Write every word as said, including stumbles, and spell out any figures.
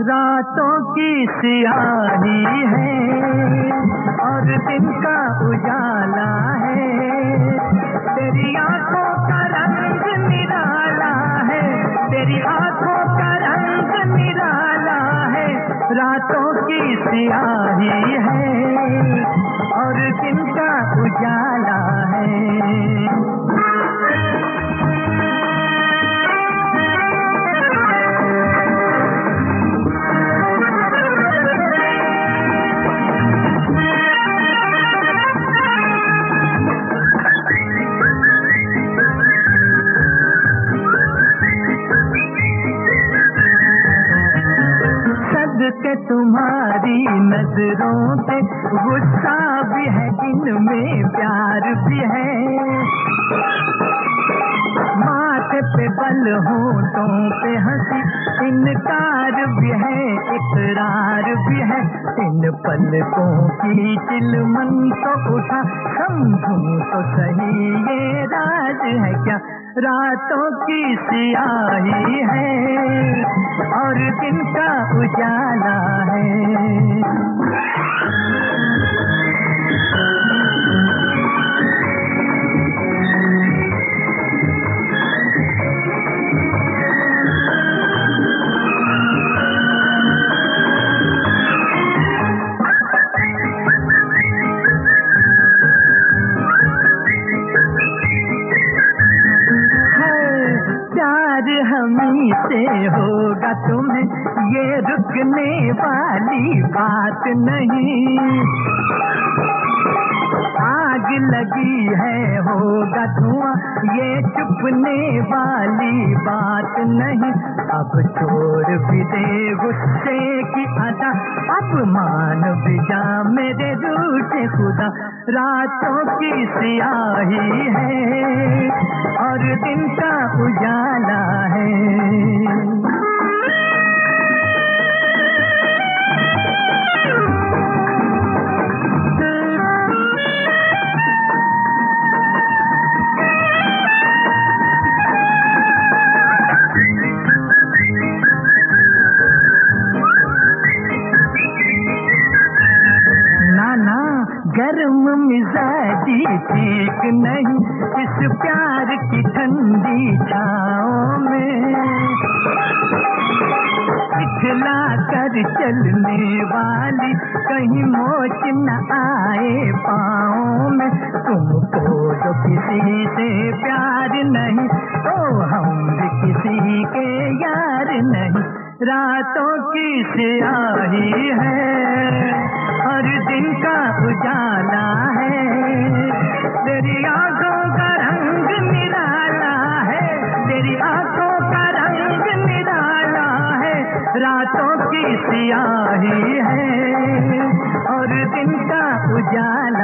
रातों की सियाही है और दिन का उजाला है, तेरी आंखों का रंग निराला है, तेरी आंखों का रंग निराला है। रातों की सियाही है और दिन का उजाला है। के तुम्हारी नजरों पे गुस्सा भी है, इनमें प्यार भी है, माथे पे बल होठों पे हंसी, इनकार भी है, इकरार भी है। इन पलकों की चिलमन तो उठा, समझूं तो सही ये राज है क्या। रातों की सियाही है और दिन का उजाला है। हमी से होगा तुम्हें ये रुकने वाली बात नहीं, आग लगी है होगा धुआं ये चुपने वाली बात नहीं। अब छोड़ भी दे गुस्से की अदा, अब मान भी जा मेरे रूठे खुदा। रातों की सियाही है और दिन का उजाला है। गर्म मिजाजी ठीक नहीं इस प्यार की ठंडी छाओं में, पिछला कर चलने वाली कहीं मोच न आए पाँव में। तुमको तो किसी से प्यार नहीं तो हम भी किसी के यार नहीं। रातों की सियाही है और दिन का उजाला है, तेरी आंखों का रंग निराला है, तेरी आंखों का रंग निराला है। रातों की सियाही है और दिन का उजाला